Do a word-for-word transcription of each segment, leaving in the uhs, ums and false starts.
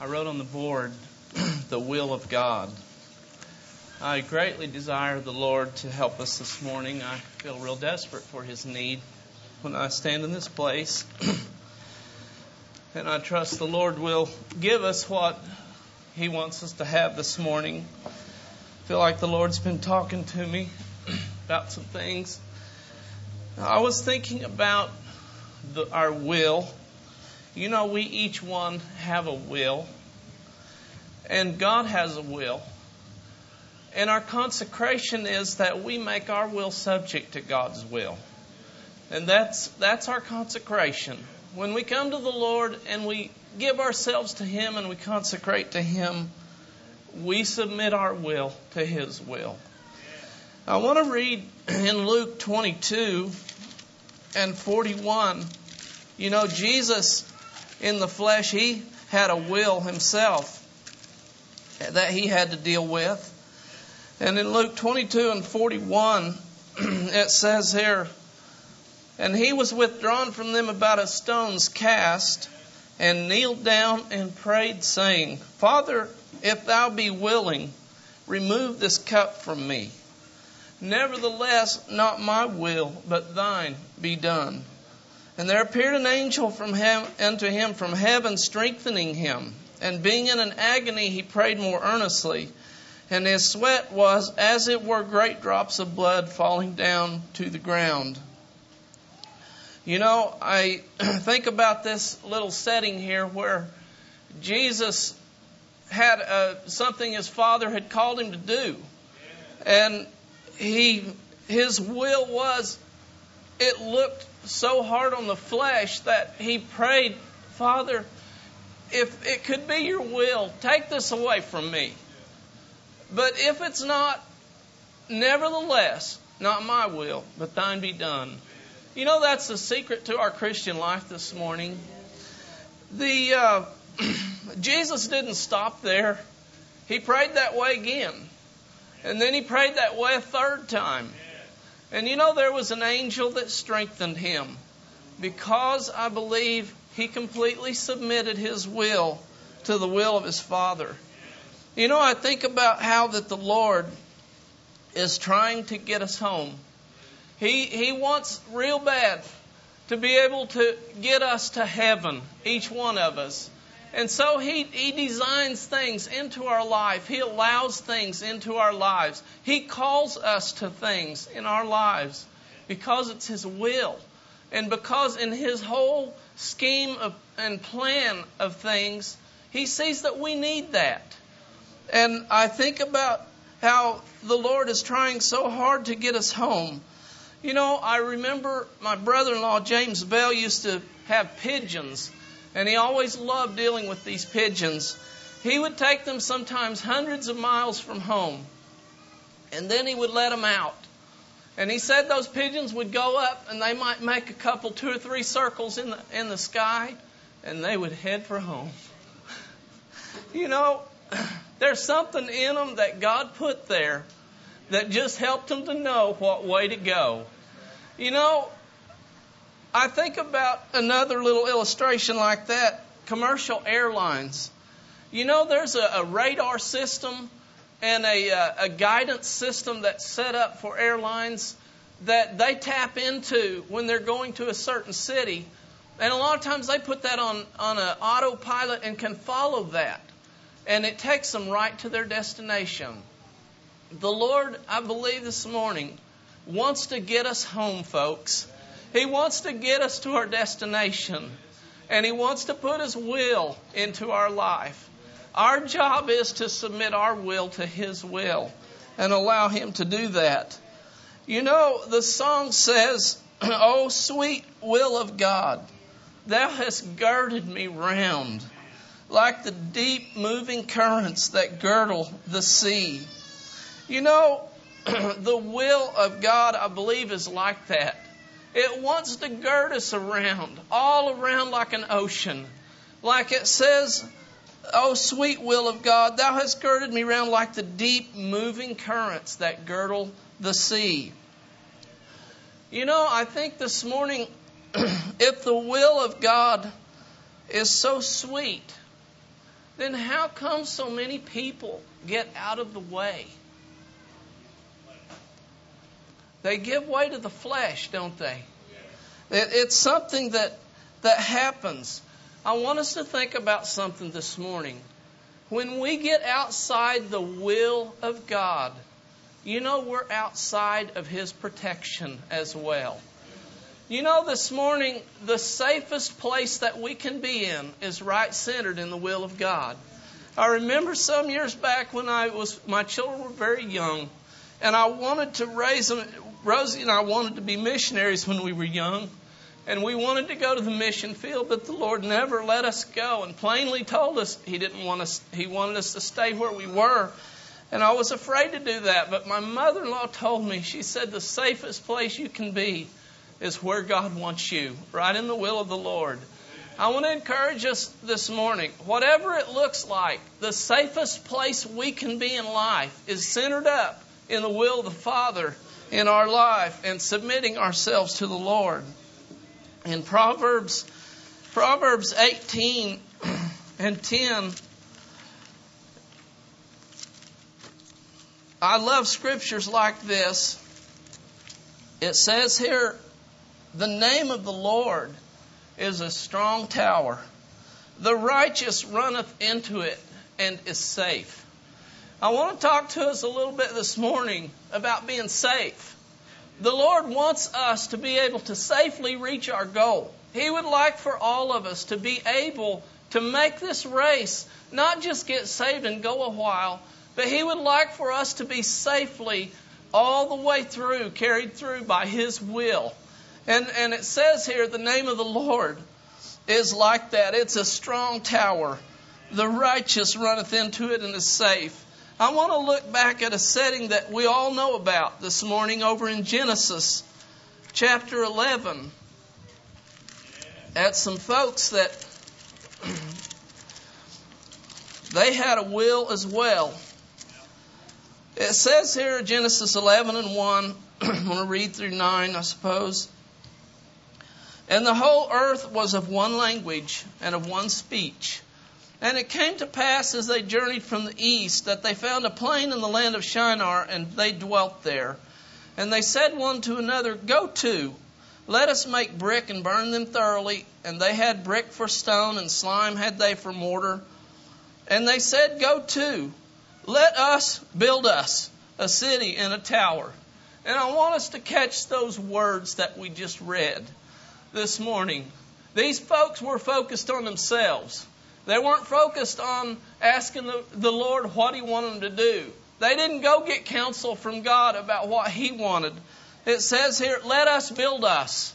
I wrote on the board, the will of God. I greatly desire the Lord to help us this morning. I feel real desperate for His need when I stand in this place. And I trust the Lord will give us what He wants us to have this morning. I feel like the Lord's been talking to me about some things. I was thinking about the, our will. You know, we each one have a will. And God has a will. And our consecration is that we make our will subject to God's will. And that's that's our consecration. When we come to the Lord and we give ourselves to Him and we consecrate to Him, we submit our will to His will. I want to read in Luke twenty-two and forty-one. You know, Jesus in the flesh, He had a will Himself that He had to deal with. And in Luke twenty-two and forty-one, it says here, "And He was withdrawn from them about a stone's cast, and kneeled down and prayed, saying, Father, if Thou be willing, remove this cup from me. Nevertheless, not my will, but Thine be done. And there appeared an angel from heaven, unto him from heaven, strengthening him. And being in an agony, he prayed more earnestly. And his sweat was as it were great drops of blood falling down to the ground." You know, I think about this little setting here where Jesus had uh, something His Father had called Him to do. And he, His will was, it looked so hard on the flesh that He prayed, Father, if it could be Your will, take this away from me. But if it's not, nevertheless, not my will, but Thine be done. You know, that's the secret to our Christian life this morning. The uh, Jesus didn't stop there. He prayed that way again. And then He prayed that way a third time. And you know, there was an angel that strengthened Him, because I believe He completely submitted His will to the will of His Father. You know, I think about how that the Lord is trying to get us home. He He wants real bad to be able to get us to heaven, each one of us. And so He, he designs things into our life. He allows things into our lives. He calls us to things in our lives because it's His will. And because in His whole scheme of, and plan of things, He sees that we need that. And I think about how the Lord is trying so hard to get us home. You know, I remember my brother-in-law, James Bell, used to have pigeons. And he always loved dealing with these pigeons. He would take them sometimes hundreds of miles from home. And then he would let them out. And he said those pigeons would go up and they might make a couple, two or three circles in the, in the sky. And they would head for home. You know, there's something in them that God put there that just helped them to know what way to go. You know, I think about another little illustration like that, commercial airlines. You know, there's a, a radar system and a, a, a guidance system that's set up for airlines that they tap into when they're going to a certain city. And a lot of times they put that on, on an autopilot and can follow that. And it takes them right to their destination. The Lord, I believe this morning, wants to get us home, folks. He wants to get us to our destination. And He wants to put His will into our life. Our job is to submit our will to His will and allow Him to do that. You know, the song says, "Oh, sweet will of God, Thou hast girded me round, like the deep moving currents that girdle the sea." You know, the will of God, I believe, is like that. It wants to gird us around, all around like an ocean. Like it says, "Oh, sweet will of God, Thou hast girded me round like the deep moving currents that girdle the sea." You know, I think this morning, if the will of God is so sweet, then how come so many people get out of the way? They give way to the flesh, don't they? It, it's something that, that happens. I want us to think about something this morning. When we get outside the will of God, you know we're outside of His protection as well. You know, this morning, the safest place that we can be in is right centered in the will of God. I remember some years back when I was, my children were very young, and I wanted to raise them. Rosie and I wanted to be missionaries when we were young, and we wanted to go to the mission field, but the Lord never let us go, and plainly told us He didn't want us. He wanted us to stay where we were, and I was afraid to do that. But my mother-in-law told me, she said, the safest place you can be is where God wants you, right in the will of the Lord. I want to encourage us this morning, whatever it looks like, the safest place we can be in life is centered up in the will of the Father in our life and submitting ourselves to the Lord. In Proverbs, Proverbs eighteen and ten, I love scriptures like this. It says here, the name of the Lord is a strong tower. The righteous runneth into it and is safe. I want to talk to us a little bit this morning about being safe. The Lord wants us to be able to safely reach our goal. He would like for all of us to be able to make this race, not just get saved and go a while, but He would like for us to be safely all the way through, carried through by His will. And, and it says here, the name of the Lord is like that. It's a strong tower. The righteous runneth into it and is safe. I want to look back at a setting that we all know about this morning over in Genesis chapter eleven. At some folks that they had a will as well. It says here in Genesis eleven and one, I'm going to read through nine, I suppose. And the whole earth was of one language and of one speech. And it came to pass as they journeyed from the east that they found a plain in the land of Shinar, and they dwelt there. And they said one to another, Go to, let us make brick and burn them thoroughly. And they had brick for stone, and slime had they for mortar. And they said, Go to, let us build us a city and a tower. And I want us to catch those words that we just read this morning. These folks were focused on themselves. They weren't focused on asking the, the Lord what He wanted them to do. They didn't go get counsel from God about what He wanted. It says here, let us build us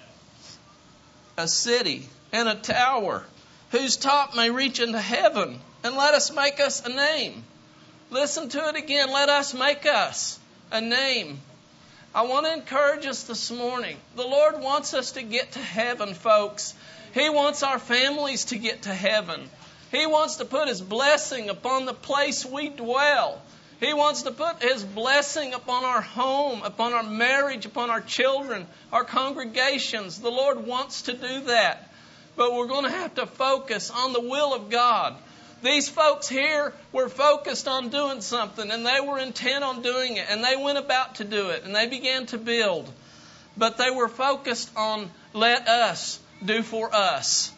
a city and a tower whose top may reach into heaven, and let us make us a name. Listen to it again. Let us make us a name. I want to encourage us this morning. The Lord wants us to get to heaven, folks. He wants our families to get to heaven. He wants to put His blessing upon the place we dwell. He wants to put His blessing upon our home, upon our marriage, upon our children, our congregations. The Lord wants to do that. But we're going to have to focus on the will of God. These folks here were focused on doing something, and they were intent on doing it, and they went about to do it, and they began to build. But they were focused on let us do for us.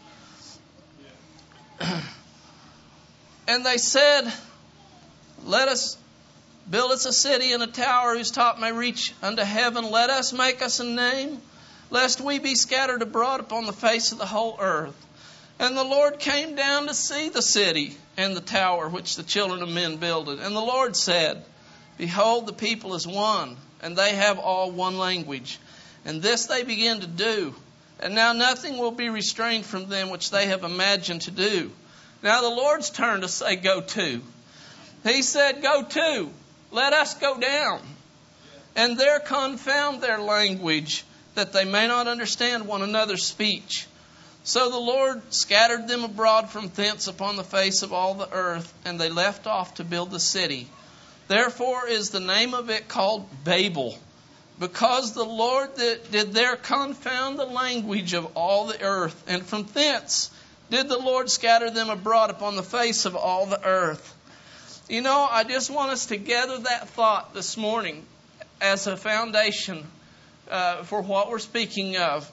And they said, let us build us a city and a tower whose top may reach unto heaven. Let us make us a name, lest we be scattered abroad upon the face of the whole earth. And the Lord came down to see the city and the tower which the children of men builded. And the Lord said, Behold, the people is one, and they have all one language. And this they begin to do. And now nothing will be restrained from them which they have imagined to do. Now the Lord's turn to say, Go to. He said, Go to. Let us go down. And there confound their language, that they may not understand one another's speech. So the Lord scattered them abroad from thence upon the face of all the earth, and they left off to build the city. Therefore is the name of it called Babel, because the Lord did there confound the language of all the earth, and from thence did the Lord scatter them abroad upon the face of all the earth. You know, I just want us to gather that thought this morning as a foundation uh, for what we're speaking of.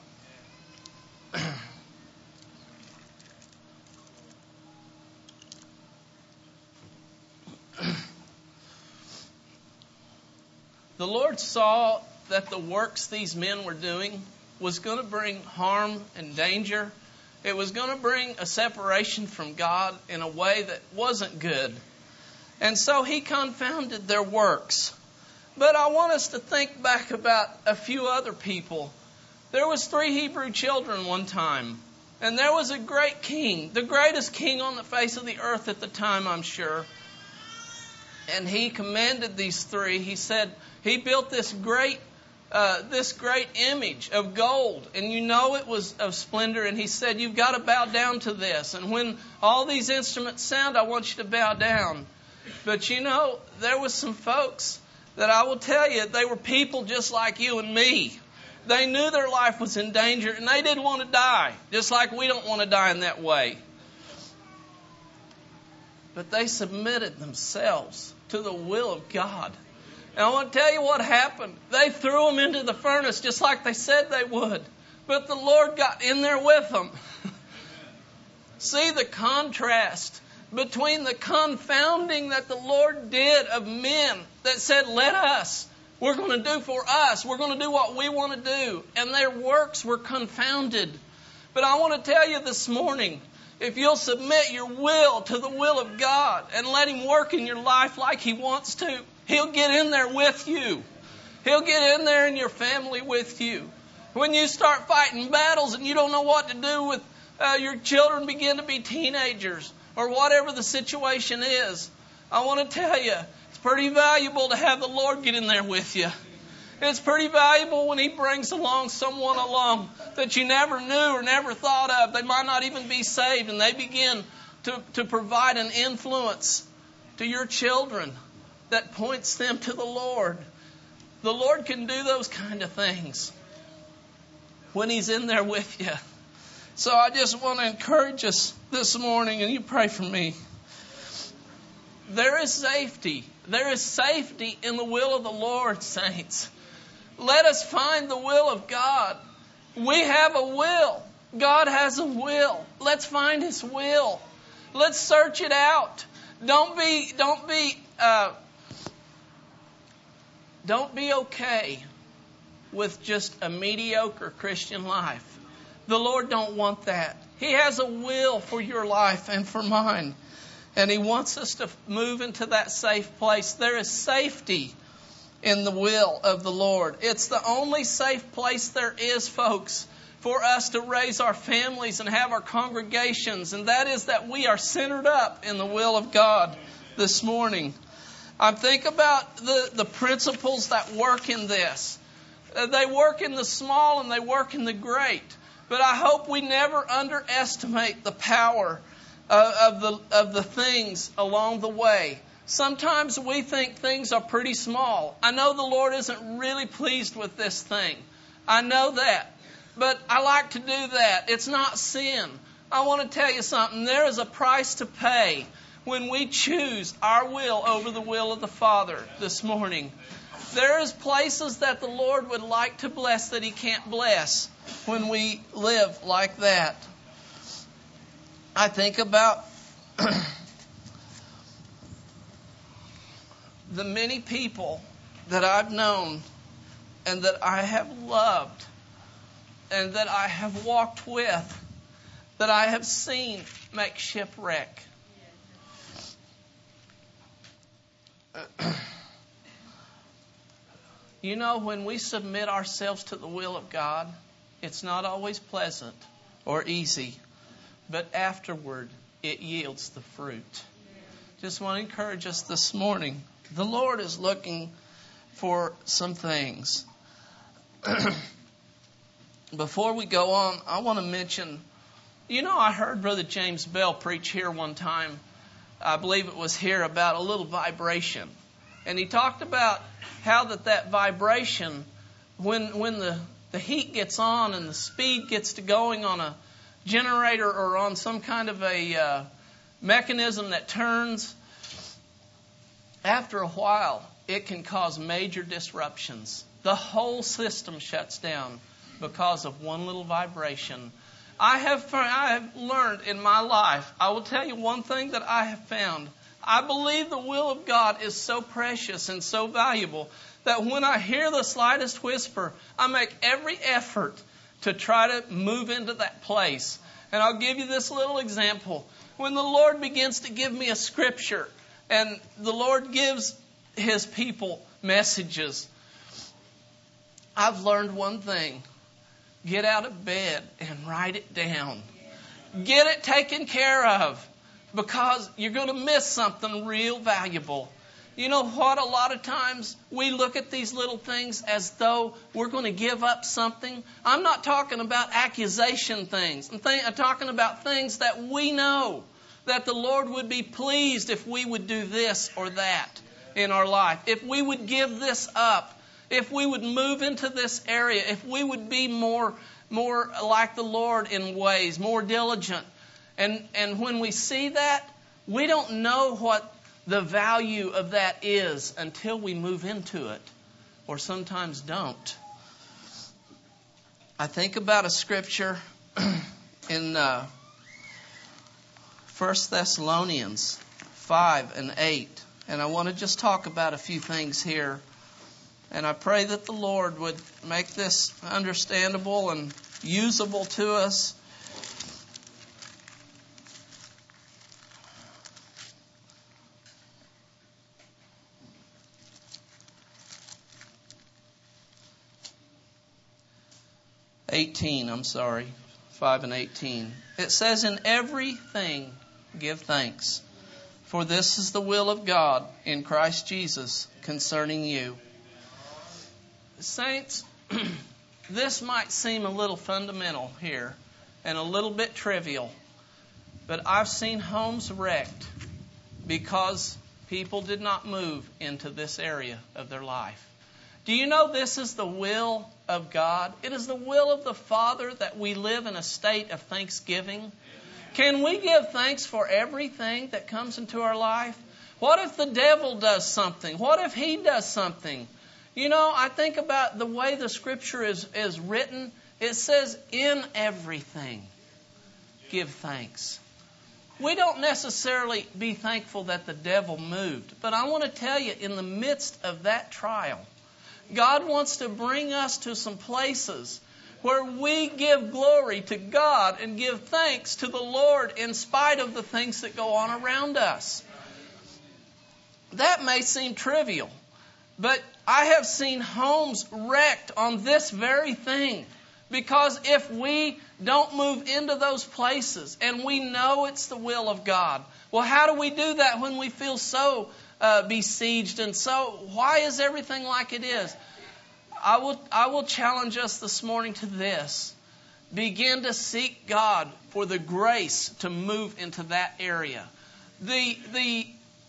The Lord saw that the works these men were doing was going to bring harm and danger. It was going to bring a separation from God in a way that wasn't good. And so He confounded their works. But I want us to think back about a few other people. There was three Hebrew children one time. And there was a great king, the greatest king on the face of the earth at the time, I'm sure. And he commanded these three. He said, he built this great uh, this great image of gold. And you know it was of splendor. And he said, you've got to bow down to this. And when all these instruments sound, I want you to bow down. But you know, there was some folks that I will tell you, they were people just like you and me. They knew their life was in danger and they didn't want to die. Just like we don't want to die in that way. But they submitted themselves to the will of God. And I want to tell you what happened. They threw them into the furnace just like they said they would. But the Lord got in there with them. See the contrast between the confounding that the Lord did of men that said, let us. We're going to do for us. We're going to do what we want to do. And their works were confounded. But I want to tell you this morning, if you'll submit your will to the will of God and let Him work in your life like He wants to, He'll get in there with you. He'll get in there in your family with you. When you start fighting battles and you don't know what to do with uh, your children begin to be teenagers or whatever the situation is, I want to tell you, it's pretty valuable to have the Lord get in there with you. It's pretty valuable when He brings along someone along that you never knew or never thought of. They might not even be saved, and they begin to, to provide an influence to your children that points them to the Lord. The Lord can do those kind of things when He's in there with you. So I just want to encourage us this morning, and you pray for me. There is safety. There is safety in the will of the Lord, saints. Let us find the will of God. We have a will. God has a will. Let's find His will. Let's search it out. Don't be, don't be, uh, don't be okay with just a mediocre Christian life. The Lord don't want that. He has a will for your life and for mine. And He wants us to move into that safe place. There is safety in the will of the Lord. It's the only safe place there is, folks, for us to raise our families and have our congregations. And that is that we are centered up in the will of God this morning. I think about the, the principles that work in this. Uh, they work in the small and they work in the great. But I hope we never underestimate the power uh, of the of the things along the way. Sometimes we think things are pretty small. I know the Lord isn't really pleased with this thing. I know that. But I like to do that. It's not sin. I want to tell you something. There is a price to pay when we choose our will over the will of the Father this morning. There is places that the Lord would like to bless that He can't bless when we live like that. I think about the many people that I've known and that I have loved and that I have walked with, that I have seen make shipwreck. You know, when we submit ourselves to the will of God, it's not always pleasant or easy, but afterward it yields the fruit. Just want to encourage us this morning. The Lord is looking for some things. Before we go on, I want to mention, you know, I heard Brother James Bell preach here one time. I believe it was here about a little vibration. And he talked about how that that vibration, when when the, the heat gets on and the speed gets to going on a generator or on some kind of a uh, mechanism that turns, after a while, it can cause major disruptions. The whole system shuts down because of one little vibration. I have, I have learned in my life, I will tell you one thing that I have found. I believe the will of God is so precious and so valuable that when I hear the slightest whisper, I make every effort to try to move into that place. And I'll give you this little example. When the Lord begins to give me a scripture and the Lord gives His people messages, I've learned one thing. Get out of bed and write it down. Get it taken care of, because you're going to miss something real valuable. You know what? A lot of times we look at these little things as though we're going to give up something. I'm not talking about accusation things. I'm, th- I'm talking about things that we know that the Lord would be pleased if we would do this or that in our life. If we would give this up. If we would move into this area. If we would be more, more like the Lord in ways, more diligent. And, and when we see that, we don't know what the value of that is until we move into it, or sometimes don't. I think about a scripture in uh, First Thessalonians five and eight, and I want to just talk about a few things here. And I pray that the Lord would make this understandable and usable to us. eighteen, I'm sorry, five and eighteen. It says, "In everything give thanks, for this is the will of God in Christ Jesus concerning you." Saints, this might seem a little fundamental here and a little bit trivial, but I've seen homes wrecked because people did not move into this area of their life. Do you know this is the will of God? It is the will of the Father that we live in a state of thanksgiving. Can we give thanks for everything that comes into our life? What if the devil does something? What if he does something? You know, I think about the way the Scripture is, is written. It says, in everything, give thanks. We don't necessarily be thankful that the devil moved. But I want to tell you, in the midst of that trial, God wants to bring us to some places where we give glory to God and give thanks to the Lord in spite of the things that go on around us. That may seem trivial, but I have seen homes wrecked on this very thing. Because if we don't move into those places and we know it's the will of God, well, how do we do that when we feel so uh, besieged and so, why is everything like it is? I will, I will challenge us this morning to this. Begin to seek God for the grace to move into that area. The, the,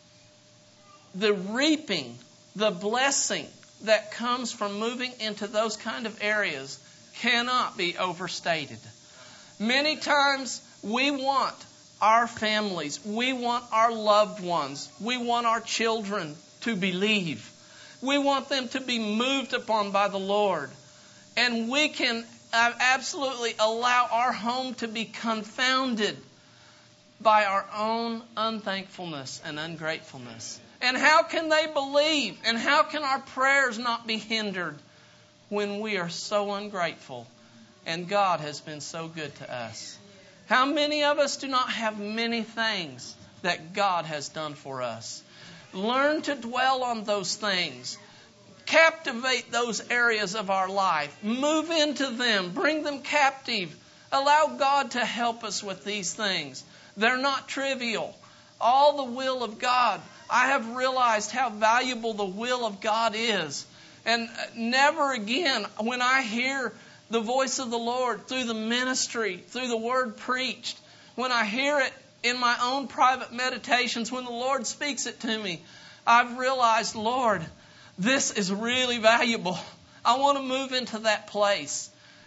the reaping, the blessing that comes from moving into those kind of areas cannot be overstated. Many times we want our families, we want our loved ones, we want our children to believe. We want them to be moved upon by the Lord. And we can absolutely allow our home to be confounded by our own unthankfulness and ungratefulness. And how can they believe? And how can our prayers not be hindered when we are so ungrateful and God has been so good to us? How many of us do not have many things that God has done for us? Learn to dwell on those things. Captivate those areas of our life. Move into them. Bring them captive. Allow God to help us with these things. They're not trivial. All the will of God. I have realized how valuable the will of God is. And never again, when I hear the voice of the Lord through the ministry, through the word preached, when I hear it in my own private meditations, when the Lord speaks it to me, I've realized, Lord, this is really valuable. I want to move into that place.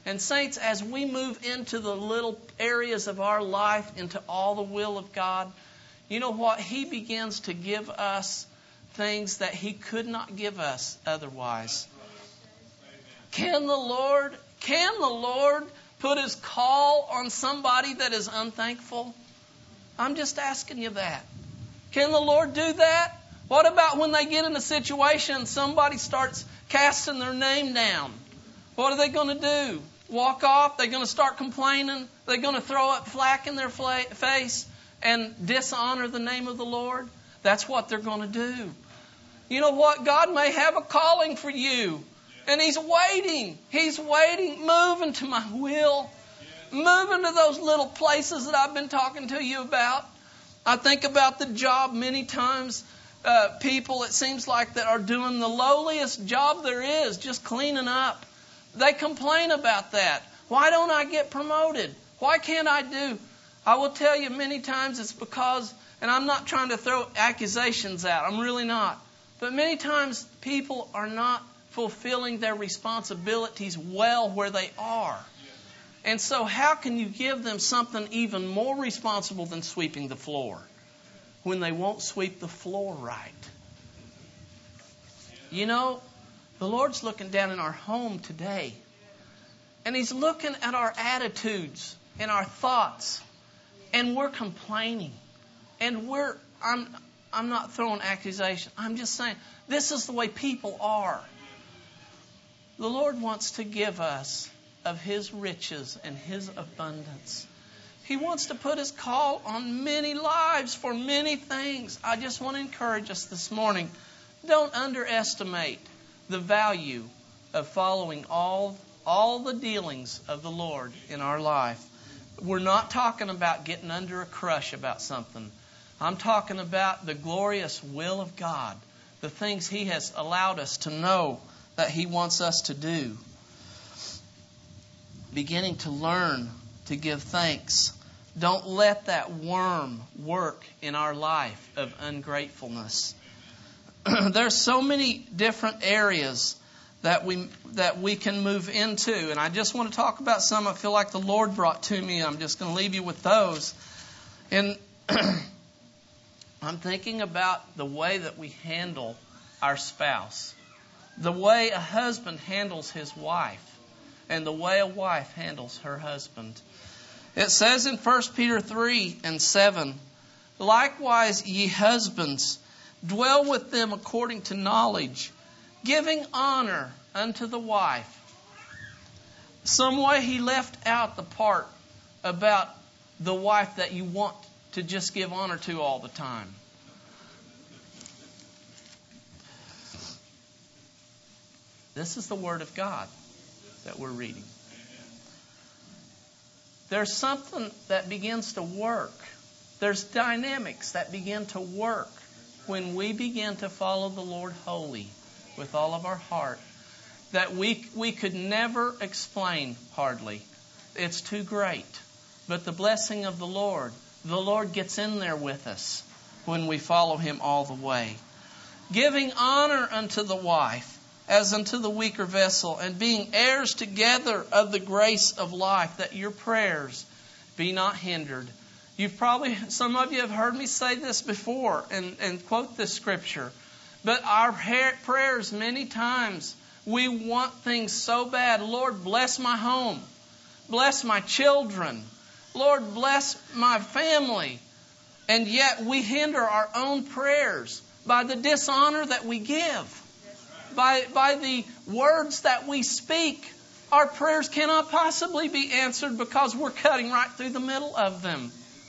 And saints, as we move into the little areas of our life, into all the will of God, you know what? He begins to give us things that He could not give us otherwise. Can the Lord, can the Lord put His call on somebody that is unthankful? I'm just asking you that. Can the Lord do that? What about when they get in a situation and somebody starts casting their name down? What are they going to do? Walk off? They're going to start complaining? They're going to throw up flack in their face and dishonor the name of the Lord? That's what they're going to do. You know what? God may have a calling for you. And He's waiting. He's waiting. Move into my will. Move into those little places that I've been talking to you about. I think about the job many times. Uh, people, it seems like, that are doing the lowliest job there is, just cleaning up. They complain about that. Why don't I get promoted? Why can't I do? I will tell you many times it's because, and I'm not trying to throw accusations out. I'm really not. But many times people are not fulfilling their responsibilities well where they are. And so how can you give them something even more responsible than sweeping the floor when they won't sweep the floor right? You know, the Lord's looking down in our home today. And He's looking at our attitudes and our thoughts. And we're complaining. And we're, I'm, I'm not throwing accusations. I'm just saying, this is the way people are. The Lord wants to give us of His riches and His abundance. He wants to put His call on many lives for many things. I just want to encourage us this morning. Don't underestimate the value of following all, all the dealings of the Lord in our life. We're not talking about getting under a crush about something. I'm talking about the glorious will of God, the things He has allowed us to know that He wants us to do. Beginning to learn to give thanks. Don't let that worm work in our life of ungratefulness. There's so many different areas that we that we can move into, and I just want to talk about some I feel like the Lord brought to me. I'm just going to leave you with those. And I'm thinking about the way that we handle our spouse, the way a husband handles his wife, and the way a wife handles her husband. It says in First Peter three and seven, likewise, ye husbands, dwell with them according to knowledge, giving honor unto the wife. Some way he left out the part about the wife that you want to just give honor to all the time. This is the Word of God that we're reading. There's something that begins to work. There's dynamics that begin to work when we begin to follow the Lord wholly with all of our heart that we we could never explain hardly. It's too great. But the blessing of the Lord, the Lord gets in there with us when we follow Him all the way. Giving honor unto the wife as unto the weaker vessel, and being heirs together of the grace of life, that your prayers be not hindered. You've probably, some of you have heard me say this before and, and quote this scripture. But our prayers many times, we want things so bad. Lord, bless my home. Bless my children. Lord, bless my family. And yet we hinder our own prayers by the dishonor that we give. By, by the words that we speak. Our prayers cannot possibly be answered because we're cutting right through the middle of them.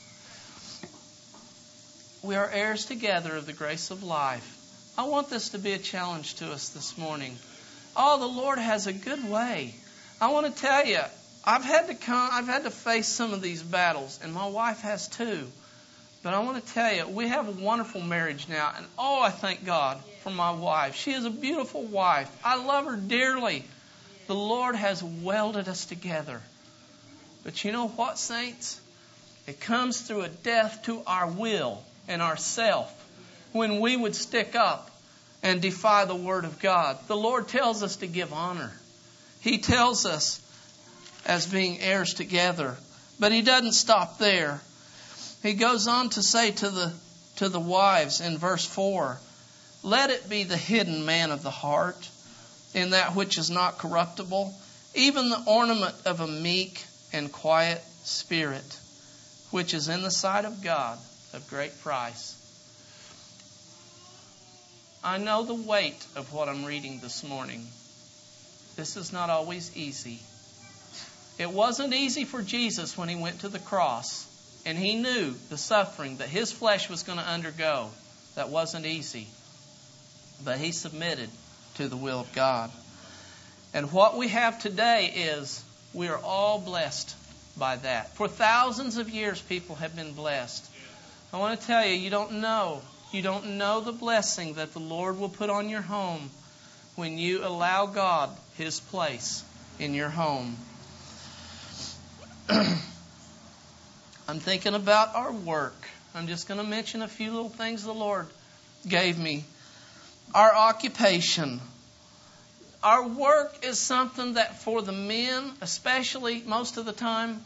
We are heirs together of the grace of life. I want this to be a challenge to us this morning. Oh, the Lord has a good way. I want to tell you, I've had to come, I've had to face some of these battles, and my wife has too. But I want to tell you, we have a wonderful marriage now. And oh, I thank God for my wife. She is a beautiful wife. I love her dearly. The Lord has welded us together. But you know what, saints? It comes through a death to our will and our self when we would stick up and defy the Word of God. The Lord tells us to give honor. He tells us as being heirs together. But he doesn't stop there. He goes on to say to the to the wives in verse four, let it be the hidden man of the heart, in that which is not corruptible, even the ornament of a meek and quiet spirit, which is in the sight of God of great price. I know the weight of what I'm reading this morning. This is not always easy. It wasn't easy for Jesus when he went to the cross, and he knew the suffering that his flesh was going to undergo. That wasn't easy. But he submitted to the will of God. And what we have today is we are all blessed by that. For thousands of years, people have been blessed. I want to tell you, you don't know. You don't know the blessing that the Lord will put on your home when you allow God His place in your home. I'm thinking about our work. I'm just going to mention a few little things the Lord gave me. Our occupation. Our work is something that for the men, especially most of the time,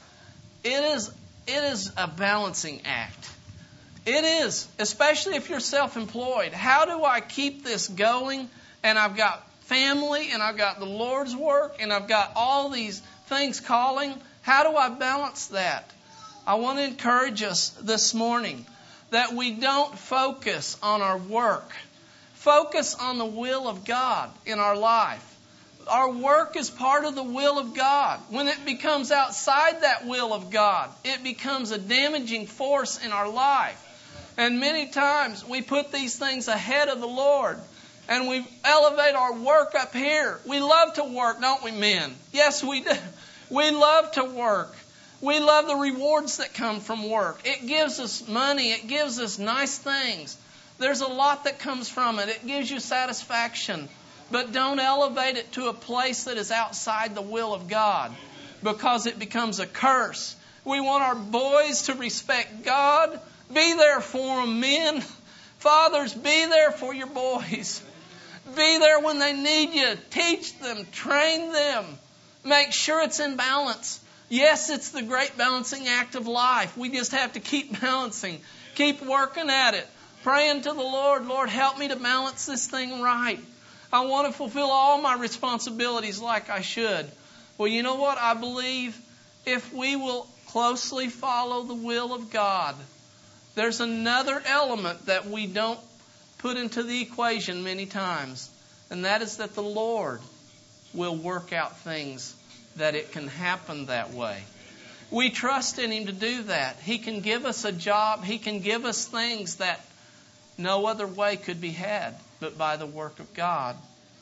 it is it is a balancing act. It is, especially if you're self-employed. How do I keep this going? And I've got family, and I've got the Lord's work, and I've got all these things calling. How do I balance that? I want to encourage us this morning that we don't focus on our work. Focus on the will of God in our life. Our work is part of the will of God. When it becomes outside that will of God, it becomes a damaging force in our life. And many times we put these things ahead of the Lord. And we elevate our work up here. We love to work, don't we, men? Yes, we do. We love to work. We love the rewards that come from work. It gives us money. It gives us nice things. There's a lot that comes from it. It gives you satisfaction. But don't elevate it to a place that is outside the will of God, because it becomes a curse. We want our boys to respect God. Be there for them, men. Fathers, be there for your boys. Be there when they need you. Teach them. Train them. Make sure it's in balance. Yes, it's the great balancing act of life. We just have to keep balancing. Keep working at it. Praying to the Lord, Lord, help me to balance this thing right. I want to fulfill all my responsibilities like I should. Well, you know what? I believe if we will closely follow the will of God, there's another element that we don't put into the equation many times, and that is that the Lord will work out things that it can happen that way. We trust in Him to do that. He can give us a job. He can give us things that no other way could be had but by the work of God.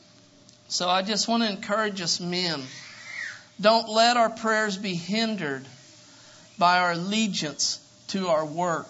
So I just want to encourage us men. Don't let our prayers be hindered by our allegiance to our work.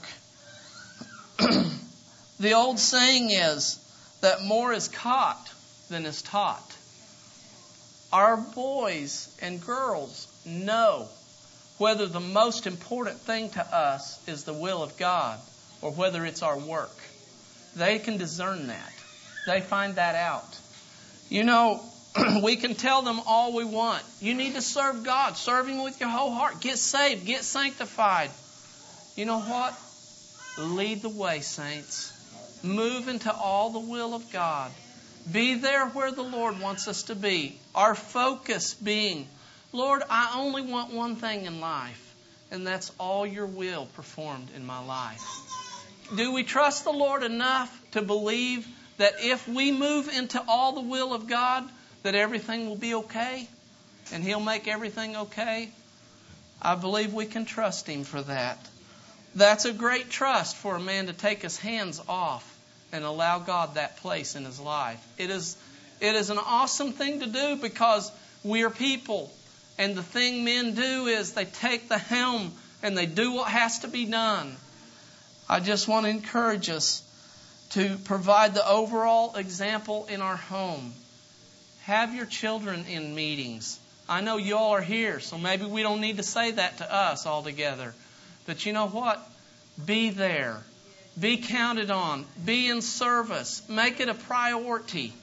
The old saying is that more is caught than is taught. Our boys and girls know whether the most important thing to us is the will of God or whether it's our work. They can discern that. They find that out. You know, we can tell them all we want. You need to serve God. Serve Him with your whole heart. Get saved. Get sanctified. You know what? Lead the way, saints. Move into all the will of God. Be there where the Lord wants us to be. Our focus being, Lord, I only want one thing in life, and that's all your will performed in my life. Do we trust the Lord enough to believe that if we move into all the will of God, that everything will be okay and He'll make everything okay? I believe we can trust Him for that. That's a great trust for a man to take his hands off and allow God that place in his life. It is, it is an awesome thing to do because we are people. And the thing men do is they take the helm and they do what has to be done. I just want to encourage us to provide the overall example in our home. Have your children in meetings. I know you all are here, so maybe we don't need to say that to us all together. But you know what? Be there. Be counted on. Be in service. Make it a priority.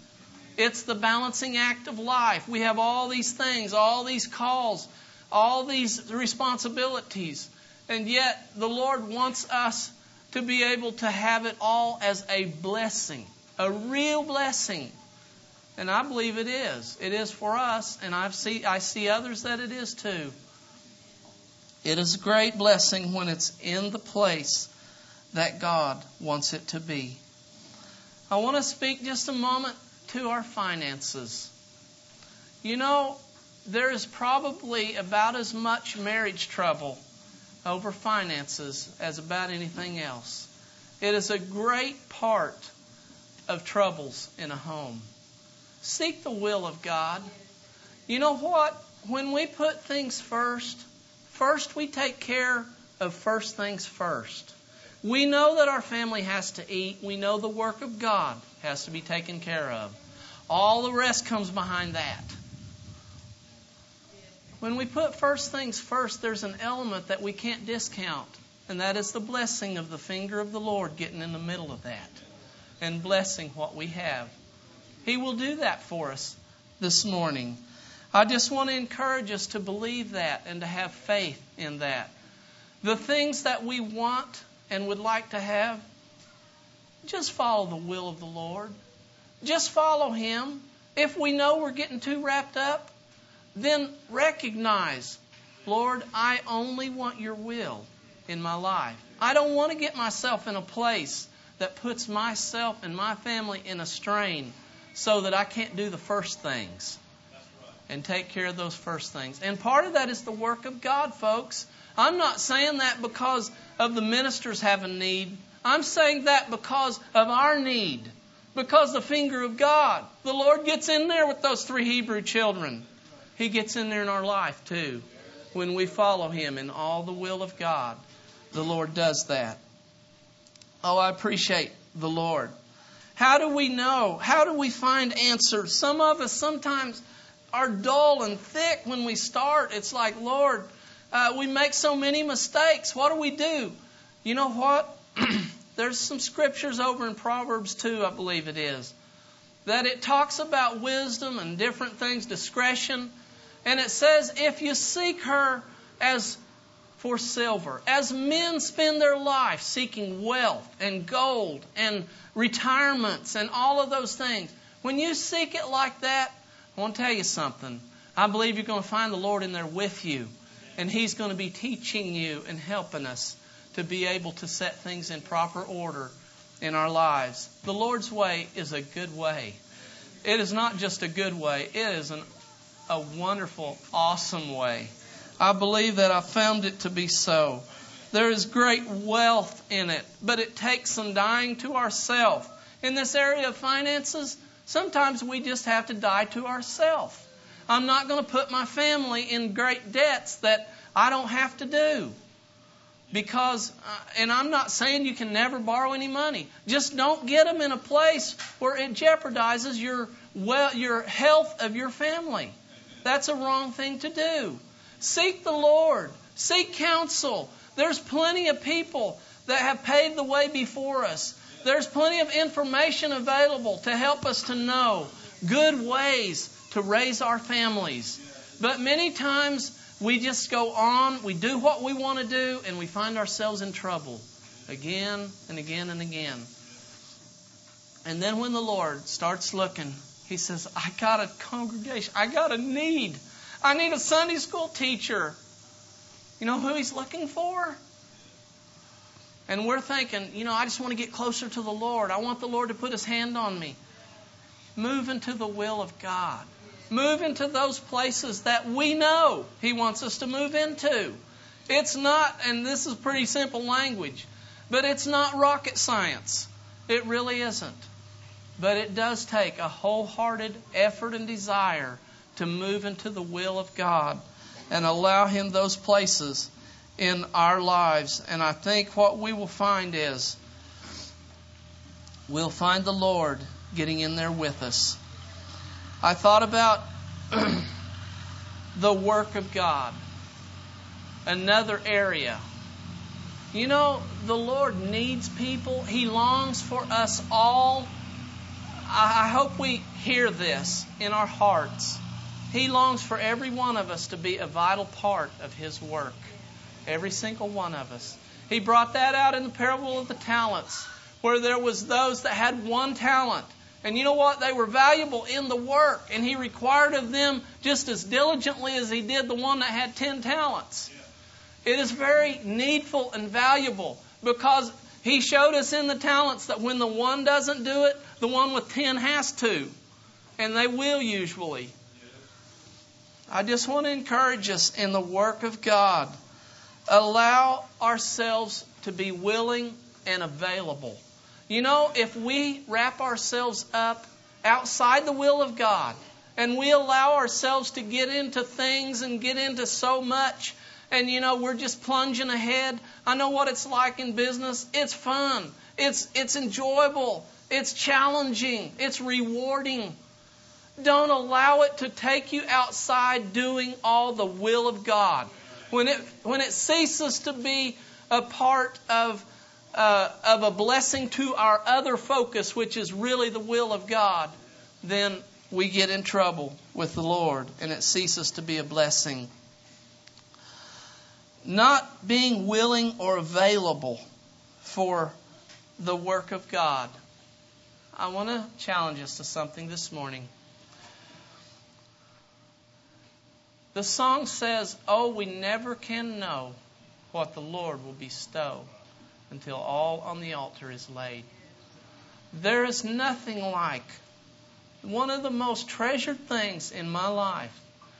It's the balancing act of life. We have all these things, all these calls, all these responsibilities. And yet the Lord wants us to be able to have it all as a blessing, a real blessing. And I believe it is. It is for us, and I see I see others that it is too. It is a great blessing when it's in the place that God wants it to be. I want to speak just a moment to our finances. You know, there is probably about as much marriage trouble over finances as about anything else. It is a great part of troubles in a home. Seek the will of God. You know what? When we put things first, first we take care of first things first. We know that our family has to eat. We know the work of God has to be taken care of. All the rest comes behind that. When we put first things first, there's an element that we can't discount, and that is the blessing of the finger of the Lord getting in the middle of that and blessing what we have. He will do that for us this morning. I just want to encourage us to believe that and to have faith in that. The things that we want and would like to have, just follow the will of the Lord. Just follow Him. If we know we're getting too wrapped up, then recognize, Lord, I only want your will in my life. I don't want to get myself in a place that puts myself and my family in a strain so that I can't do the first things and take care of those first things. And part of that is the work of God, folks. I'm not saying that because of the ministers having need. I'm saying that because of our need. Because the finger of God, the Lord gets in there with those three Hebrew children. He gets in there in our life too. When we follow Him in all the will of God, the Lord does that. Oh, I appreciate the Lord. How do we know? How do we find answers? Some of us sometimes are dull and thick when we start. It's like, Lord, uh, we make so many mistakes. What do we do? You know what? There's some scriptures over in Proverbs two, I believe it is, that it talks about wisdom and different things, discretion. And it says, if you seek her as for silver, as men spend their life seeking wealth and gold and retirements and all of those things, when you seek it like that, I want to tell you something. I believe you're going to find the Lord in there with you. And He's going to be teaching you and helping us to be able to set things in proper order in our lives. The Lord's way is a good way. It is not just a good way. It is an, a wonderful, awesome way. I believe that I found it to be so. There is great wealth in it, but it takes some dying to ourselves. In this area of finances, sometimes we just have to die to ourselves. I'm not going to put my family in great debts that I don't have to do. Because, uh, and I'm not saying you can never borrow any money. Just don't get them in a place where it jeopardizes your well, your health of your family. That's a wrong thing to do. Seek the Lord. Seek counsel. There's plenty of people that have paved the way before us. There's plenty of information available to help us to know good ways to raise our families. But many times we just go on, we do what we want to do, and we find ourselves in trouble again and again and again. And then when the Lord starts looking, He says, I got a congregation, I got a need. I need a Sunday school teacher. You know who He's looking for? And we're thinking, you know, I just want to get closer to the Lord. I want the Lord to put His hand on me. Move into the will of God. Move into those places that we know He wants us to move into. It's not, and this is pretty simple language, but it's not rocket science. It really isn't. But it does take a wholehearted effort and desire to move into the will of God and allow Him those places in our lives. And I think what we will find is we'll find the Lord getting in there with us. I thought about the work of God. Another area. You know, the Lord needs people. He longs for us all. I hope we hear this in our hearts. He longs for every one of us to be a vital part of His work. Every single one of us. He brought that out in the parable of the talents, where there was those that had one talent. And you know what? They were valuable in the work. And He required of them just as diligently as He did the one that had ten talents. It is very needful and valuable, because He showed us in the talents that when the one doesn't do it, the one with ten has to. And they will usually. I just want to encourage us in the work of God. Allow ourselves to be willing and available. You know, if we wrap ourselves up outside the will of God, and we allow ourselves to get into things and get into so much, and you know, we're just plunging ahead. I know what it's like in business. It's fun. It's it's enjoyable. It's challenging. It's rewarding. Don't allow it to take you outside doing all the will of God. When it when it ceases to be a part of uh, of a blessing to our other focus, which is really the will of God, then we get in trouble with the Lord, and it ceases to be a blessing. Not being willing or available for the work of God. I want to challenge us to something this morning. The song says, "Oh, we never can know what the Lord will bestow until all on the altar is laid." There is nothing like one of the most treasured things in my life.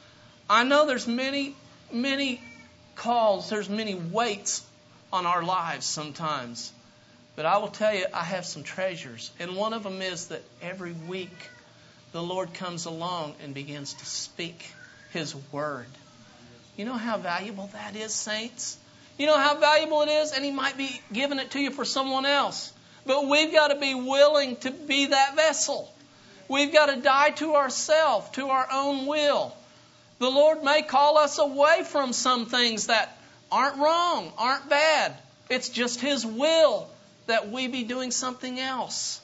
I know there's many, many calls, there's many weights on our lives sometimes. But I will tell you, I have some treasures. And one of them is that every week the Lord comes along and begins to speak His Word. You know how valuable that is, saints? You know how valuable it is? And He might be giving it to you for someone else. But we've got to be willing to be that vessel. We've got to die to ourselves, to our own will. The Lord may call us away from some things that aren't wrong, aren't bad. It's just His will that we be doing something else.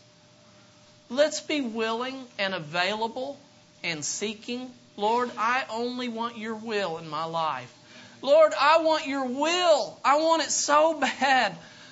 Let's be willing and available and seeking. Lord, I only want Your will in my life. Lord, I want Your will. I want it so bad.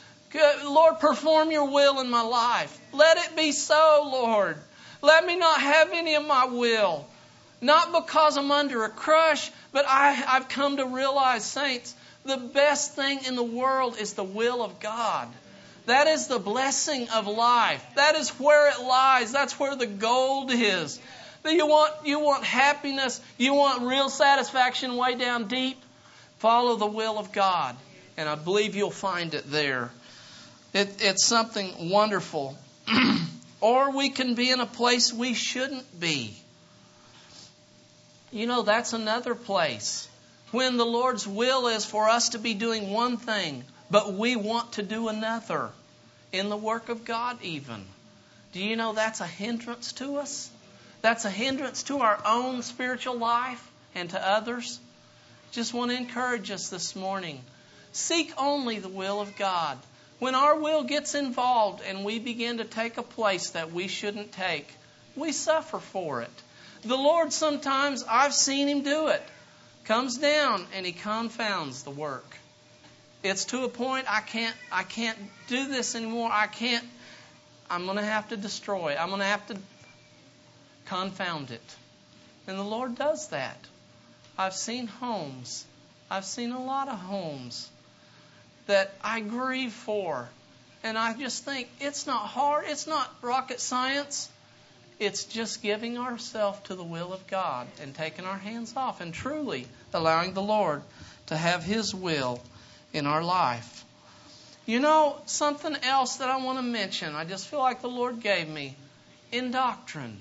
Lord, perform Your will in my life. Let it be so, Lord. Let me not have any of my will. Not because I'm under a crush, but I, I've come to realize, saints, the best thing in the world is the will of God. That is the blessing of life. That is where it lies. That's where the gold is. You want, you want happiness. You want real satisfaction way down deep. Follow the will of God. And I believe you'll find it there. It, it's something wonderful. Or we can be in a place we shouldn't be. You know, that's another place. When the Lord's will is for us to be doing one thing, but we want to do another. In the work of God even. Do you know that's a hindrance to us? That's a hindrance to our own spiritual life and to others. Just want to encourage us this morning. Seek only the will of God. When our will gets involved and we begin to take a place that we shouldn't take, we suffer for it. The Lord sometimes, I've seen Him do it, comes down and He confounds the work. It's to a point I can't I can't do this anymore. I can't, I'm going to have to destroy. I'm going to have to confound it. And the Lord does that. I've seen homes. I've seen a lot of homes that I grieve for. And I just think it's not hard. It's not rocket science. It's just giving ourselves to the will of God and taking our hands off and truly allowing the Lord to have His will in our life. You know, something else that I want to mention, I just feel like the Lord gave me, in doctrine.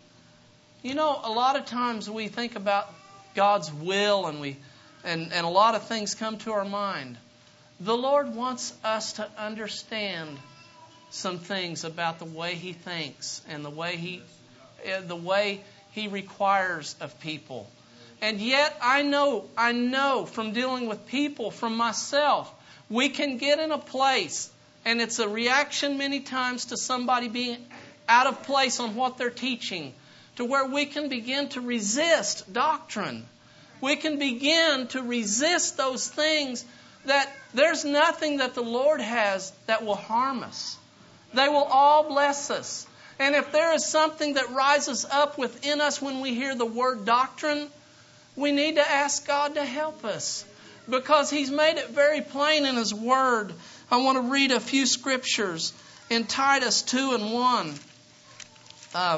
You know, a lot of times we think about God's will and we and, and a lot of things come to our mind. The Lord wants us to understand some things about the way He thinks and the way He the way He requires of people. And yet I know, I know from dealing with people, from myself, we can get in a place, and it's a reaction many times to somebody being out of place on what they're teaching, to where we can begin to resist doctrine. We can begin to resist those things that there's nothing that the Lord has that will harm us. They will all bless us. And if there is something that rises up within us when we hear the word doctrine, we need to ask God to help us, because He's made it very plain in His Word. I want to read a few scriptures in Titus two and one. Uh,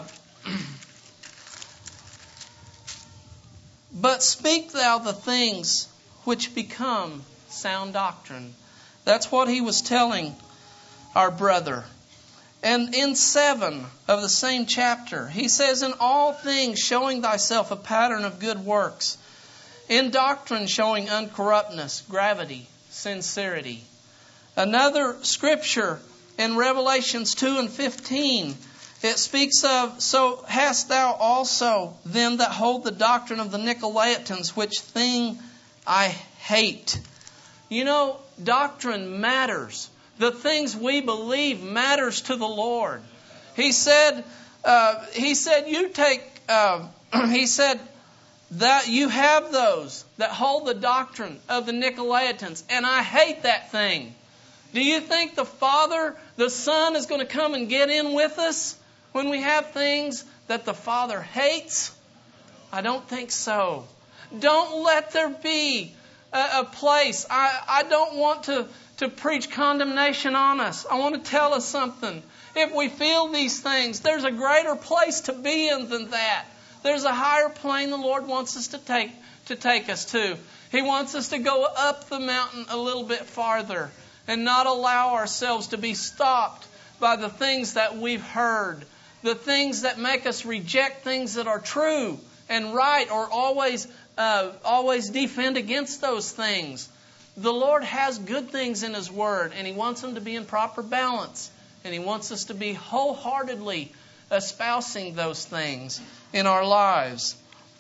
But speak thou the things which become sound doctrine. That's what he was telling our brother. And in seven of the same chapter, he says, in all things showing thyself a pattern of good works, in doctrine showing uncorruptness, gravity, sincerity. Another scripture in Revelations two and fifteen, it speaks of, so hast thou also them that hold the doctrine of the Nicolaitans, which thing I hate. You know, doctrine matters. The things we believe matters to the Lord. He said, uh, He said, you take, uh, He said, that you have those that hold the doctrine of the Nicolaitans, and I hate that thing. Do you think the Father, the Son, is going to come and get in with us when we have things that the Father hates? I don't think so. Don't let there be a, a place. I, I don't want to, to preach condemnation on us. I want to tell us something. If we feel these things, there's a greater place to be in than that. There's a higher plane the Lord wants us to take to take us to. He wants us to go up the mountain a little bit farther and not allow ourselves to be stopped by the things that we've heard, the things that make us reject things that are true and right, or always uh, always defend against those things. The Lord has good things in His Word, and He wants them to be in proper balance, and He wants us to be wholeheartedly espousing those things in our lives.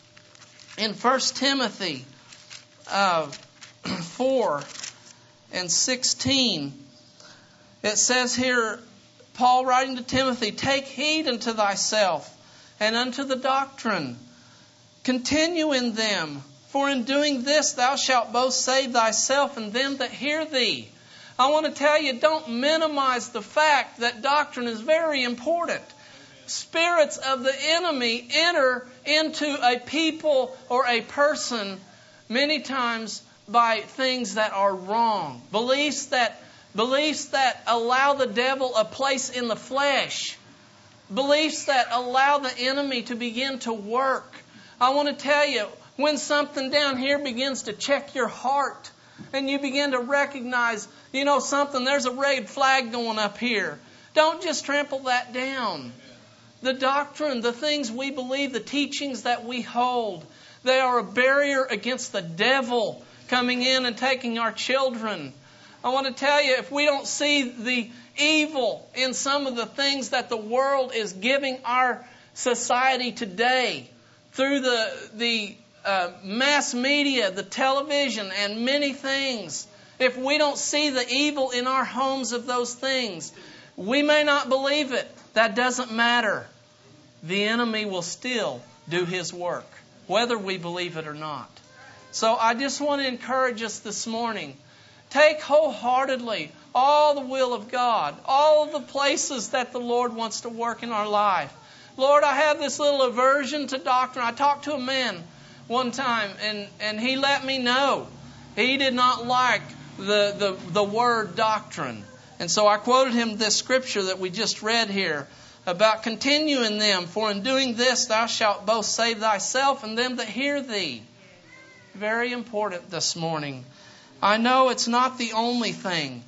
In First Timothy uh, four and sixteen, it says here, Paul writing to Timothy, take heed unto thyself and unto the doctrine. Continue in them, for in doing this thou shalt both save thyself and them that hear thee. I want to tell you, don't minimize the fact that doctrine is very important. Spirits of the enemy enter into a people or a person many times by things that are wrong. Beliefs that beliefs that allow the devil a place in the flesh. Beliefs that allow the enemy to begin to work. I want to tell you, when something down here begins to check your heart and you begin to recognize, you know something, there's a red flag going up here. Don't just trample that down. The doctrine, the things we believe, the teachings that we hold, they are a barrier against the devil coming in and taking our children. I want to tell you, if we don't see the evil in some of the things that the world is giving our society today, through the, the uh, mass media, the television, and many things, if we don't see the evil in our homes of those things, we may not believe it. That doesn't matter. The enemy will still do his work, whether we believe it or not. So I just want to encourage us this morning. Take wholeheartedly all the will of God, all of the places that the Lord wants to work in our life. Lord, I have this little aversion to doctrine. I talked to a man one time, and, and he let me know he did not like the, the, the word doctrine. And so I quoted him this scripture that we just read here about continue in them, for in doing this thou shalt both save thyself and them that hear thee. Very important this morning. I know it's not the only thing.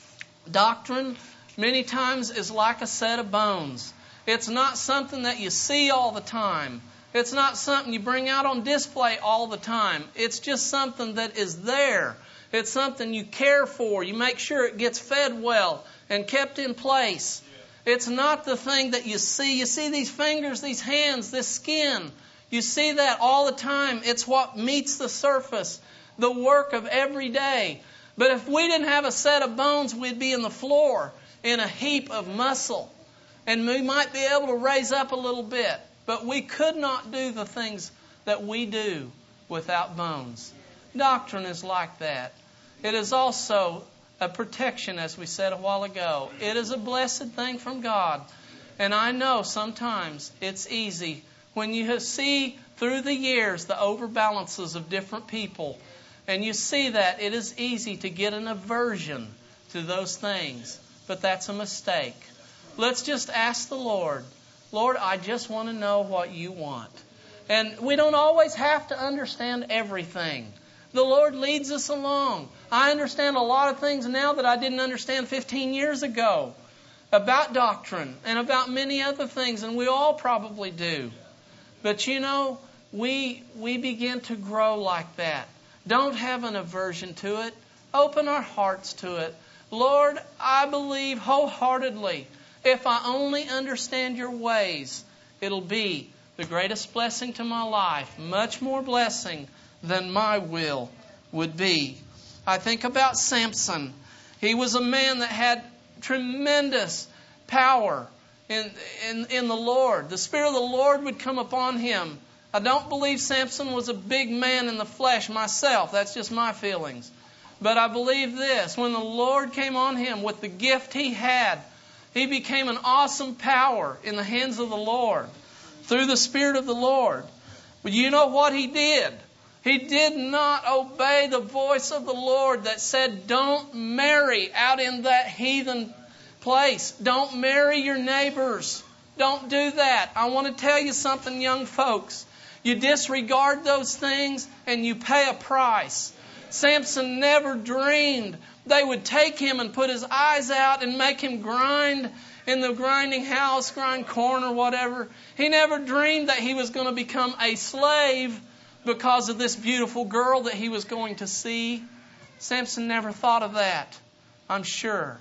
Doctrine many times is like a set of bones. It's not something that you see all the time. It's not something you bring out on display all the time. It's just something that is there. It's something you care for. You make sure it gets fed well and kept in place. It's not the thing that you see. You see these fingers, these hands, this skin. You see that all the time. It's what meets the surface, the work of every day. But if we didn't have a set of bones, we'd be in the floor in a heap of muscle. And we might be able to raise up a little bit. But we could not do the things that we do without bones. Doctrine is like that. It is also a protection, as we said a while ago. It is a blessed thing from God. And I know sometimes it's easy when you see through the years the overbalances of different people, and you see that it is easy to get an aversion to those things. But that's a mistake. Let's just ask the Lord, Lord, I just want to know what you want. And we don't always have to understand everything. The Lord leads us along. I understand a lot of things now that I didn't understand fifteen years ago about doctrine and about many other things, and we all probably do. But you know, we we begin to grow like that. Don't have an aversion to it. Open our hearts to it. Lord, I believe wholeheartedly, if I only understand your ways, it'll be the greatest blessing to my life, much more blessing than my will would be. I think about Samson. He was a man that had tremendous power in, in, in the Lord. The Spirit of the Lord would come upon him. I don't believe Samson was a big man in the flesh myself. That's just my feelings. But I believe this. When the Lord came on him with the gift he had, he became an awesome power in the hands of the Lord through the Spirit of the Lord. But you know what he did? He did not obey the voice of the Lord that said, don't marry out in that heathen place. Don't marry your neighbors. Don't do that. I want to tell you something, young folks. You disregard those things and you pay a price. Samson never dreamed they would take him and put his eyes out and make him grind in the grinding house, grind corn or whatever. He never dreamed that he was going to become a slave because of this beautiful girl that he was going to see. Samson never thought of that, I'm sure.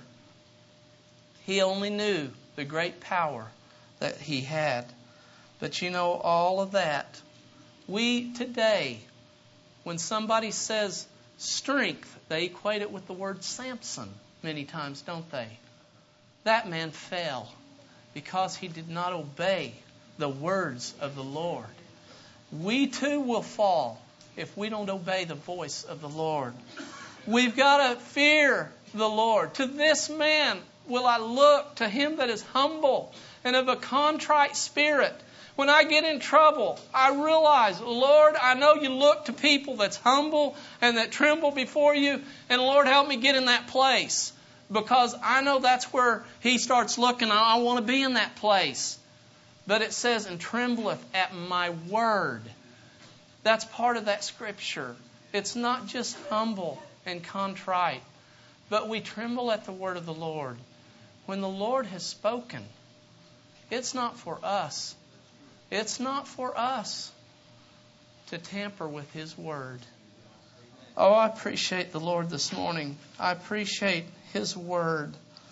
He only knew the great power that he had. But you know, all of that, we today, when somebody says strength, they equate it with the word Samson many times, don't they? That man fell because he did not obey the words of the Lord. We too will fall if we don't obey the voice of the Lord. We've got to fear the Lord. To this man will I look, to him that is humble and of a contrite spirit. When I get in trouble, I realize, Lord, I know you look to people that's humble and that tremble before you. And Lord, help me get in that place. Because I know that's where he starts looking. I want to be in that place. But it says, and trembleth at my word. That's part of that scripture. It's not just humble and contrite, but we tremble at the word of the Lord. When the Lord has spoken, it's not for us. It's not for us to tamper with His word. Oh, I appreciate the Lord this morning. I appreciate His word.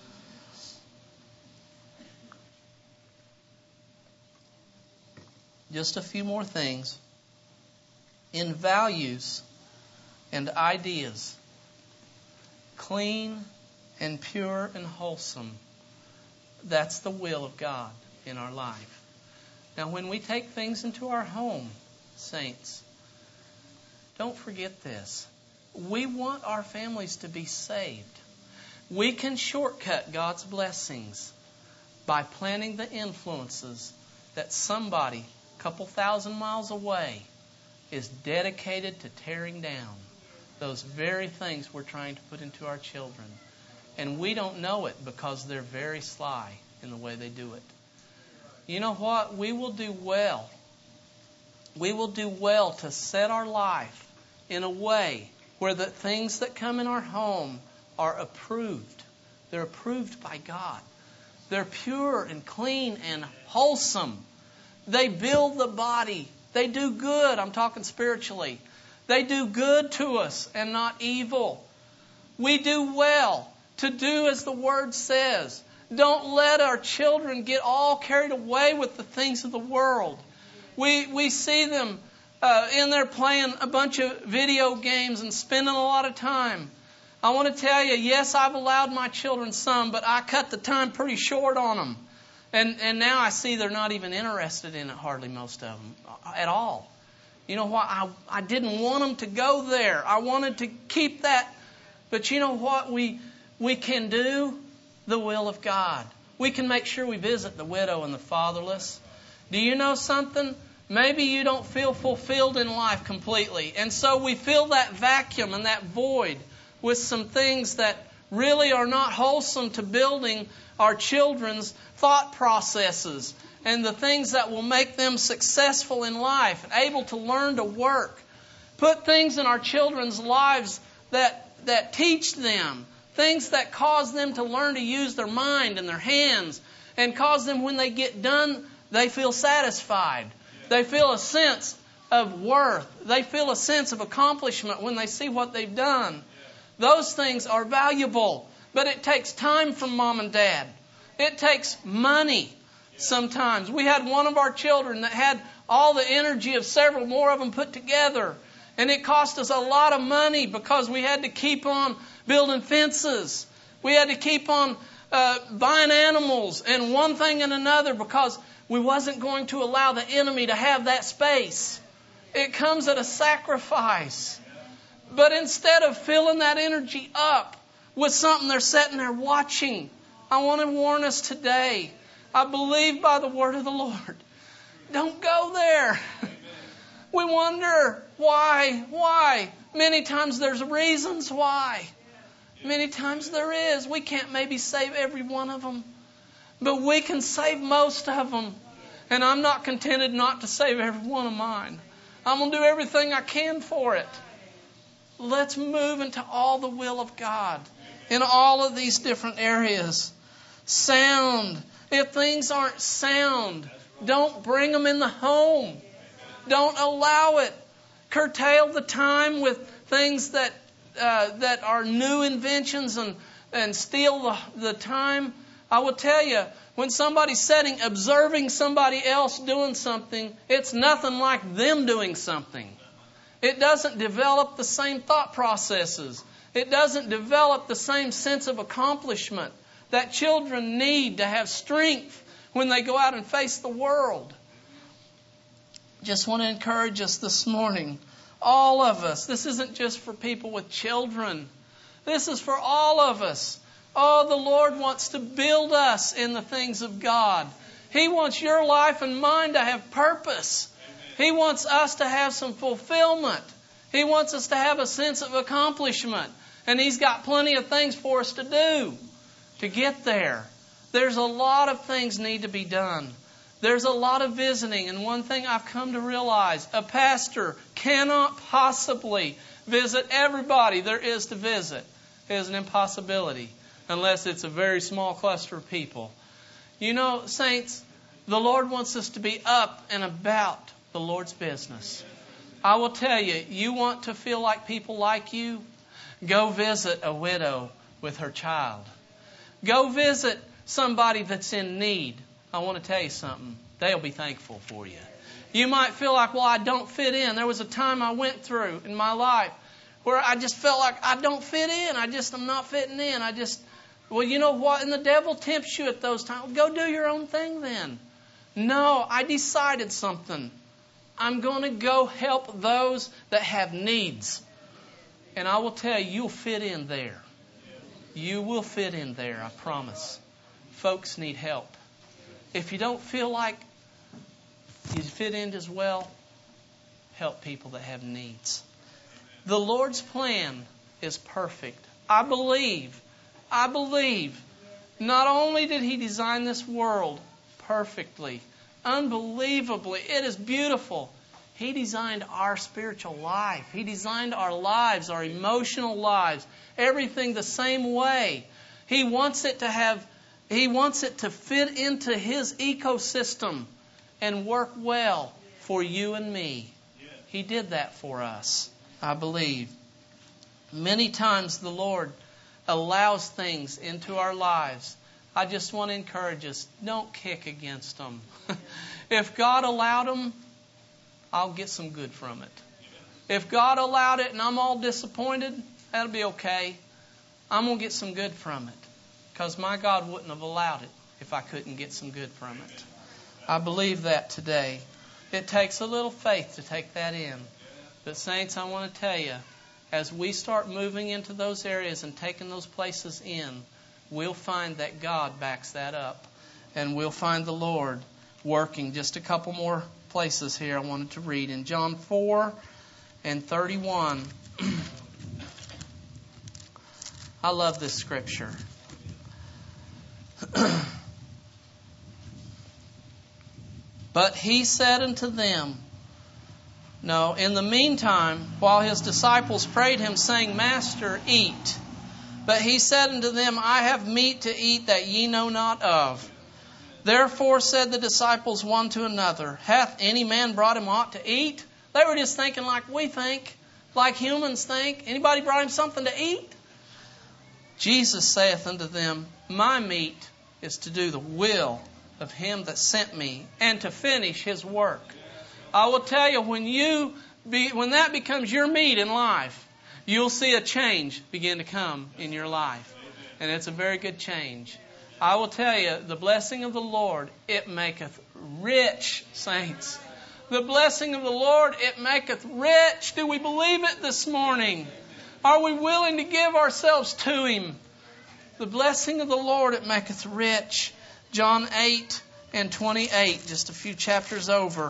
Just a few more things. In values and ideas, clean and pure and wholesome, that's the will of God in our life. Now, when we take things into our home, saints, don't forget this. We want our families to be saved. We can shortcut God's blessings by planting the influences that somebody a couple thousand miles away is dedicated to tearing down those very things we're trying to put into our children. And we don't know it because they're very sly in the way they do it. You know what? We will do well. We will do well to set our life in a way where the things that come in our home are approved. They're approved by God. They're pure and clean and wholesome. They build the body. They do good. I'm talking spiritually. They do good to us and not evil. We do well to do as the Word says. Don't let our children get all carried away with the things of the world. We we see them uh, in there playing a bunch of video games and spending a lot of time. I want to tell you, yes, I've allowed my children some, but I cut the time pretty short on them. And and now I see they're not even interested in it, hardly most of them, at all. You know what? I, I didn't want them to go there. I wanted to keep that. But you know what we we can do? The will of God. We can make sure we visit the widow and the fatherless. Do you know something? Maybe you don't feel fulfilled in life completely. And so we fill that vacuum and that void with some things that really are not wholesome to building our children's thought processes and the things that will make them successful in life and able to learn to work. Put things in our children's lives that, that teach them, things that cause them to learn to use their mind and their hands and cause them, when they get done, they feel satisfied. They feel a sense of worth. They feel a sense of accomplishment when they see what they've done. Those things are valuable, but it takes time from mom and dad. It takes money sometimes. We had one of our children that had all the energy of several more of them put together. And it cost us a lot of money because we had to keep on building fences. We had to keep on uh, buying animals and one thing and another because we wasn't going to allow the enemy to have that space. It comes at a sacrifice. But instead of filling that energy up with something they're sitting there watching, I want to warn us today. I believe by the word of the Lord. Don't go there. We wonder why, why. Many times there's reasons why. Many times there is. We can't maybe save every one of them. But we can save most of them. And I'm not contented not to save every one of mine. I'm going to do everything I can for it. Let's move into all the will of God in all of these different areas. Sound. If things aren't sound, don't bring them in the home. Don't allow it. Curtail the time with things that uh, that are new inventions and, and steal the, the time. I will tell you, when somebody's sitting, observing somebody else doing something, it's nothing like them doing something. It doesn't develop the same thought processes. It doesn't develop the same sense of accomplishment that children need to have strength when they go out and face the world. Just want to encourage us this morning, all of us. This isn't just for people with children. This is for all of us. Oh, the Lord wants to build us in the things of God. He wants your life and mine to have purpose. He wants us to have some fulfillment. He wants us to have a sense of accomplishment. And He's got plenty of things for us to do to get there. There's a lot of things need to be done. There's a lot of visiting. And one thing I've come to realize, a pastor cannot possibly visit everybody there is to visit. It is an impossibility unless it's a very small cluster of people. You know, saints, the Lord wants us to be up and about the Lord's business. I will tell you, you want to feel like people like you? Go visit a widow with her child. Go visit somebody that's in need. I want to tell you something. They'll be thankful for you. You might feel like, well, I don't fit in. There was a time I went through in my life where I just felt like I don't fit in. I just am not fitting in. I just, well, you know what? And the devil tempts you at those times. Go do your own thing then. No, I decided something. I'm going to go help those that have needs. And I will tell you, you'll fit in there. You will fit in there, I promise. Folks need help. If you don't feel like you fit in as well, help people that have needs. The Lord's plan is perfect. I believe, I believe, not only did He design this world perfectly, unbelievably, it is beautiful. He designed our spiritual life. He designed our lives, our emotional lives, everything the same way. He wants it to have, He wants it to fit into His ecosystem and work well for you and me. He did that for us, I believe. Many times the Lord allows things into our lives. I just want to encourage us, don't kick against them. If God allowed them, I'll get some good from it. If God allowed it and I'm all disappointed, that'll be okay. I'm going to get some good from it because my God wouldn't have allowed it if I couldn't get some good from it. I believe that today. It takes a little faith to take that in. But saints, I want to tell you, as we start moving into those areas and taking those places in, we'll find that God backs that up. And we'll find the Lord working. Just a couple more places here I wanted to read. In John four and thirty-one, I love this scripture. But he said unto them, no, in the meantime, while his disciples prayed him, saying, Master, eat. But he said unto them, I have meat to eat that ye know not of. Therefore said the disciples one to another, hath any man brought him aught to eat? They were just thinking like we think, like humans think. Anybody brought him something to eat? Jesus saith unto them, my meat is to do the will of him that sent me, and to finish his work. I will tell you, when you be, when that becomes your meat in life, you'll see a change begin to come in your life. And it's a very good change. I will tell you, the blessing of the Lord, it maketh rich, saints. The blessing of the Lord, it maketh rich. Do we believe it this morning? Are we willing to give ourselves to Him? The blessing of the Lord, it maketh rich. John eight and twenty-eight, just a few chapters over.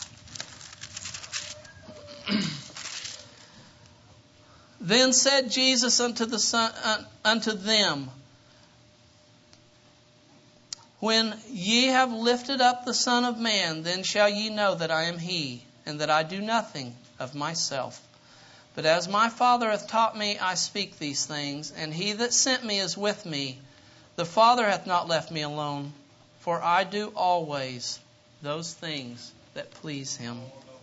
Then said Jesus unto the son, uh, unto them, when ye have lifted up the Son of Man, then shall ye know that I am He, and that I do nothing of myself. But as my Father hath taught me, I speak these things, and He that sent me is with me. The Father hath not left me alone, for I do always those things that please Him.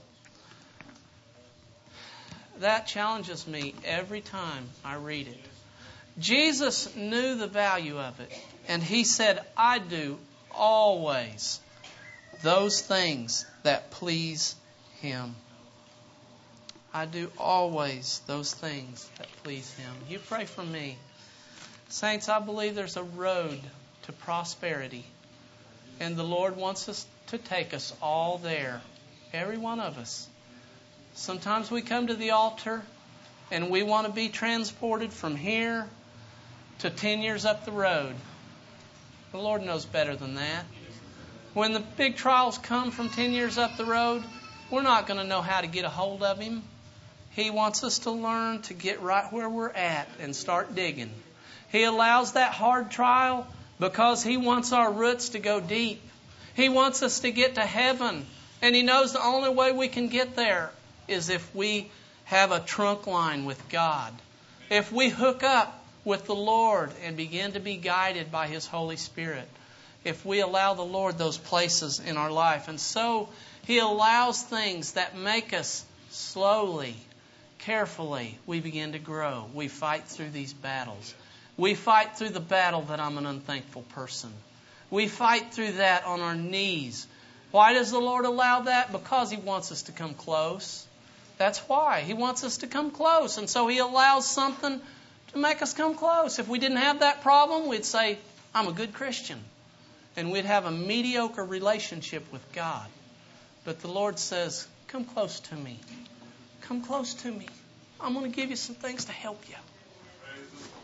That challenges me every time I read it. Jesus knew the value of it, and He said, I do always those things that please Him. I do always those things that please Him. You pray for me. Saints, I believe there's a road to prosperity, and the Lord wants us to take us all there, every one of us. Sometimes we come to the altar and we want to be transported from here to ten years up the road. The Lord knows better than that. When the big trials come from ten years up the road, we're not going to know how to get a hold of Him. He wants us to learn to get right where we're at and start digging. He allows that hard trial because He wants our roots to go deep. He wants us to get to heaven. And He knows the only way we can get there is if we have a trunk line with God. If we hook up with the Lord and begin to be guided by His Holy Spirit. If we allow the Lord those places in our life. And so He allows things that make us slowly, carefully, we begin to grow. We fight through these battles. We fight through the battle that I'm an unthankful person. We fight through that on our knees. Why does the Lord allow that? Because He wants us to come close. That's why. He wants us to come close. And so He allows something to make us come close. If we didn't have that problem, we'd say, I'm a good Christian. And we'd have a mediocre relationship with God. But the Lord says, come close to me. Come close to me. I'm going to give you some things to help you.